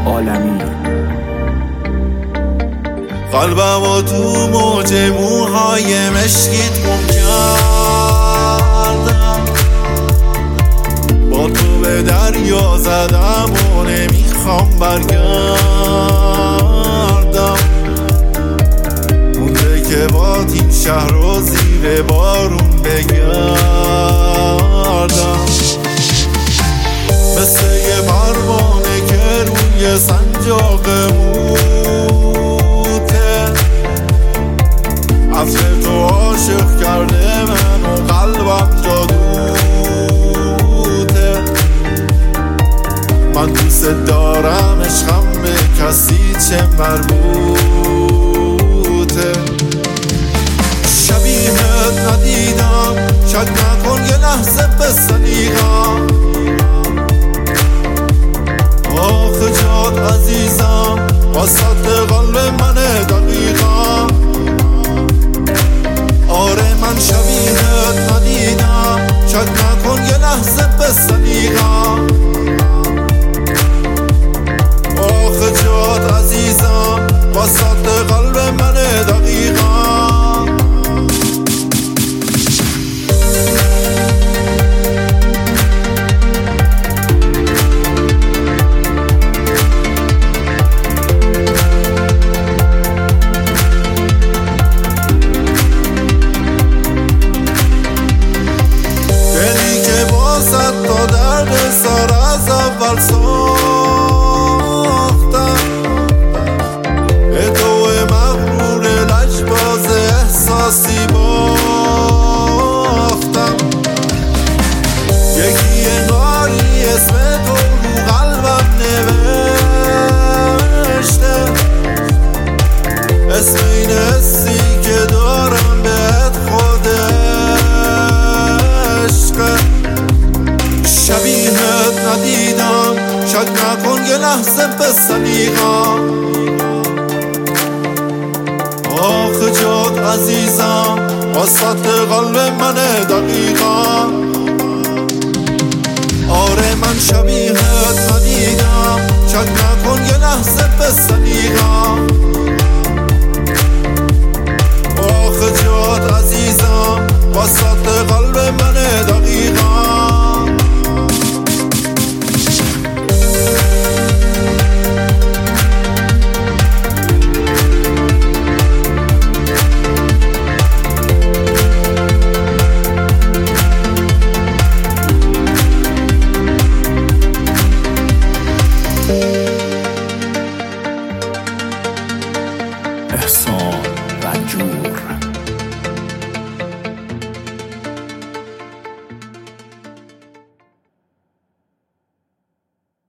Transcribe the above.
عالمی. قلبم و تو موج موهای مشکیت گم کردم، با تو به دریا زدم و نمیخوام برگردم. مونده که با این شهر رو زیر بارون بگردم. مثل یه پروانه که روی سنجاق موته، عطر تو عاشق کرده من و قلبم جادوته. من دوست دارم عشقم به کسی چه مربوطه. شبیهت ندیدم، شک نکن یه لحظه به سلیقم. آخه جات عزیزم وسط قلب منه دقیقا. آره من شبیهت ندیدم، شک نکن یه لحظه به سلیقم. آخه جات عزیزم وسط قلب منه دقیقا. تا درد سر از اول ساختم، به تو مغرور لجباز احساسی باختم. یکی انگاری اسم تو رو قلبم نوشته، اسم این حسی که دارم بهت خود عشقه. شبیهت ندیدم، شک نکن یه لحظه به سلیقم. آخه جات عزیزم وسط قلب منه دقیقا. آره من شبیهت ندیدم، شک نکن یه لحظه به سلیقم. آخه جات عزیزم وسط قلب منه دقیقا.